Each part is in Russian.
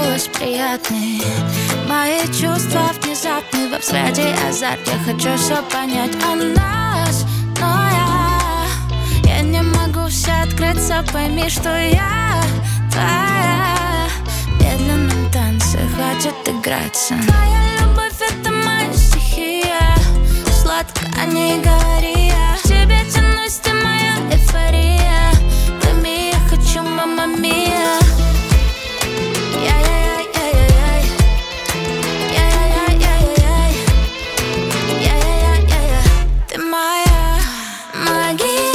голос приятный, мои чувства внезапны, во взгляде азарт. Я хочу все понять о нас, но я не могу все открыться. Пойми, что я твоя. В медленном танце хватит играться. Твоя любовь — это моя стихия. Сладко не говори, я к тебе тянусь, ты моя эйфория. Пойми, я хочу, мамма мия. Ты моя магия.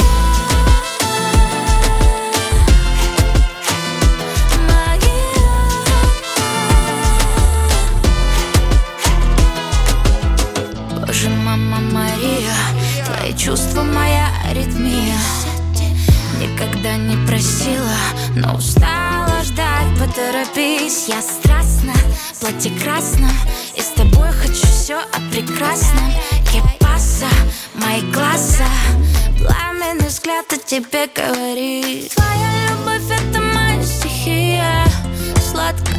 Боже, мама Мария, твои чувства моя аритмия. Никогда не просила, но устала ждать. Поторопись, я страстна, платье красном, и с тобой хочу все о прекрасном. Кепаса, мои глаза, пламенный взгляд о тебе говорит. Твоя любовь — это моя стихия. Сладко